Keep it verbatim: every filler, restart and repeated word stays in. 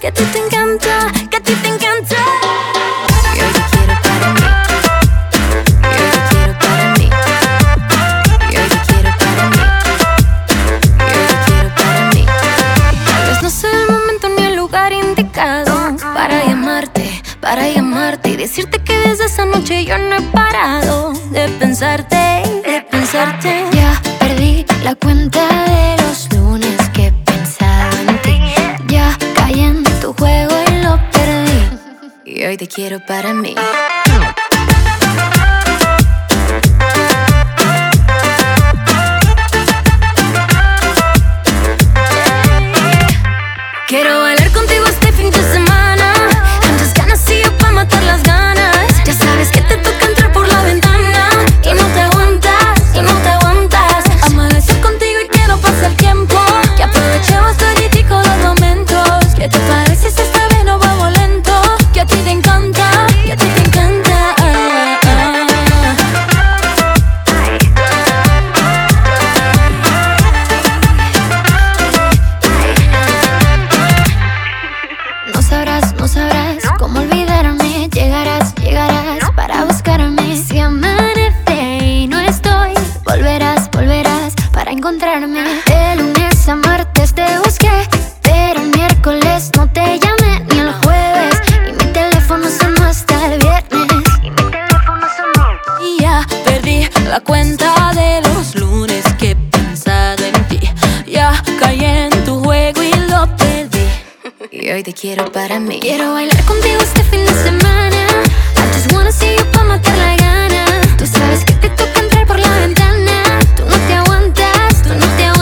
que a ti te encanta, que a ti te encanta. Y hoy te quiero para mí. Y hoy te quiero para mí. Y hoy te quiero para mí. Y hoy te quiero para mí. Tal vez no sea el momento ni el lugar indicado para llamarte, para llamarte y decirte que desde esa noche yo no he parado de pensarte, de pensarte. Ya perdí la cuenta de los lunes que he pensado en ti. Ya caí en tu juego y lo perdí. Y hoy te quiero para mí. Quiero bailar contigo este fin de semana. Tantas ganas y yo pa' matar las ganas. Ya sabes que te toca entrar por la ventana. Tú no te aguantas, tú no te aguantas. Amanecer contigo y que no pase el tiempo. Que aprovechemos toditico los momentos. ¿Qué te parece si esta vez no vamos lento? Que a ti te encanta, que a ti te encanta. Ah, ah. No sabrás, no sabrás cómo olvidarme. Llegarás, llegarás para buscarme. Si amanece y no estoy, volverás, volverás para encontrarme. De lunes a martes te busqué, pero el miércoles no te llamé, ni el jueves. Y mi teléfono sonó hasta el viernes. Y mi teléfono sonó. Y ya perdí la cuenta de los lunes que he pensado en ti. Ya caí en tu juego y lo perdí. Y hoy te quiero para mí. Quiero bailar contigo este fin de semana. I just wanna see you pa' matar la gana. Tú sabes que te toca entrar por la ventana. Tú no te aguantas, tú no te aguantas.